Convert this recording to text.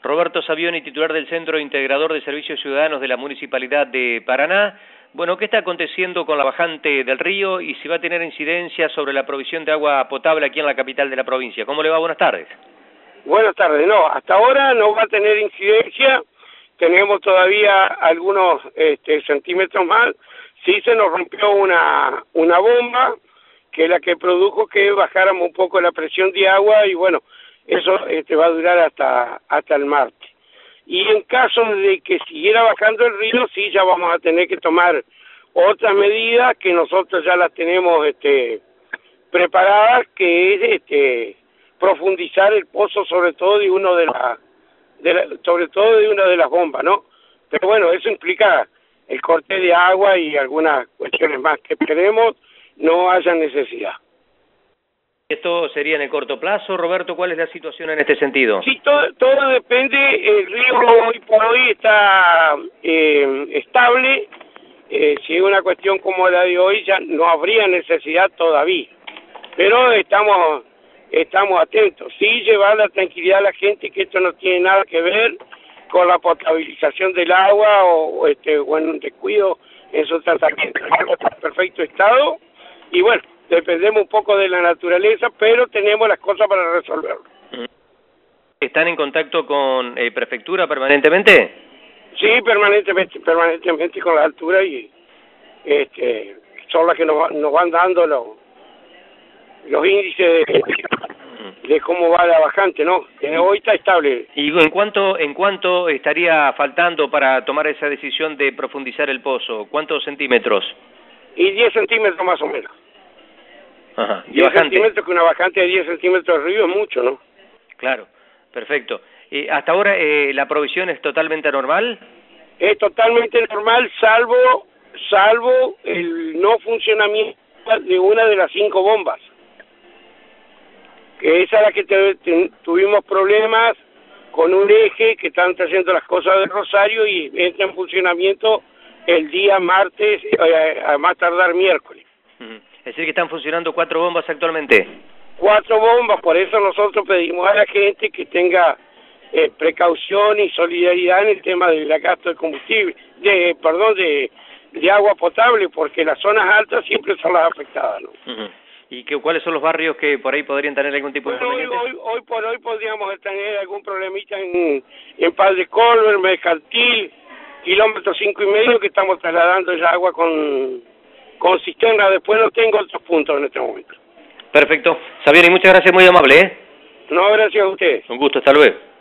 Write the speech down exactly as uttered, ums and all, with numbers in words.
Roberto Savioni, titular del Centro Integrador de Servicios Ciudadanos de la Municipalidad de Paraná. Bueno, ¿qué está aconteciendo con la bajante del río y si va a tener incidencia sobre la provisión de agua potable aquí en la capital de la provincia? ¿Cómo le va? Buenas tardes. Buenas tardes. No, hasta ahora no va a tener incidencia. Tenemos todavía algunos este, centímetros más. Sí se nos rompió una, una bomba, que es la que produjo que bajáramos un poco la presión de agua y bueno, eso este, va a durar hasta, hasta el martes. Y en caso de que siguiera bajando el río, sí ya vamos a tener que tomar otras medidas que nosotros ya las tenemos este, preparadas, que es este, profundizar el pozo sobre todo de uno de las de la, sobre todo de una de las bombas, ¿no? Pero bueno, eso implica el corte de agua y algunas cuestiones más que esperemos no haya necesidad. ¿Esto sería en el corto plazo, Roberto? ¿Cuál es la situación en este sentido? Sí, todo, todo depende. El río hoy por hoy está eh, estable. Eh, si es una cuestión como la de hoy, ya no habría necesidad todavía. Pero estamos estamos atentos. Sí, llevar la tranquilidad a la gente que esto no tiene nada que ver con la potabilización del agua o, este, o en un descuido en su tratamiento. El agua está en perfecto estado y bueno, dependemos un poco de la naturaleza, pero tenemos las cosas para resolverlo. ¿Están en contacto con eh, prefectura permanentemente? Sí, permanentemente, permanentemente con la altura y este, son las que nos, nos van dando los, los índices de, de cómo va la bajante, ¿no? Eh, hoy está estable. ¿Y en cuánto, en cuánto estaría faltando para tomar esa decisión de profundizar el pozo? ¿Cuántos centímetros? Y diez centímetros más o menos. Ajá. ¿Y diez bajante? centímetros, que una bajante de diez centímetros de río es mucho, ¿no? Claro, perfecto. Eh, ¿Hasta ahora eh, la provisión es totalmente normal? Es totalmente normal, salvo salvo el no funcionamiento de una de las cinco bombas. Que esa es la que te, te, tuvimos problemas con un eje que están haciendo las cosas de Rosario y entra en funcionamiento el día martes, eh, a más tardar miércoles. Uh-huh. Es decir, que están funcionando cuatro bombas actualmente. Cuatro bombas, por eso nosotros pedimos a la gente que tenga eh, precaución y solidaridad en el tema del gasto de combustible, de perdón, de, de agua potable, porque las zonas altas siempre son las afectadas, ¿no? Uh-huh. ¿Y qué, cuáles son los barrios que por ahí podrían tener algún tipo de bueno, inconveniente? Hoy, hoy, hoy por hoy podríamos tener algún problemita en, en Padre Colbert, Mercantil, kilómetro cinco y medio, que estamos trasladando ya agua con, con cisterna. Después no tengo otros puntos en este momento. Perfecto. Savioni, muchas gracias, muy amable, ¿eh? No, gracias a ustedes. Un gusto, hasta luego.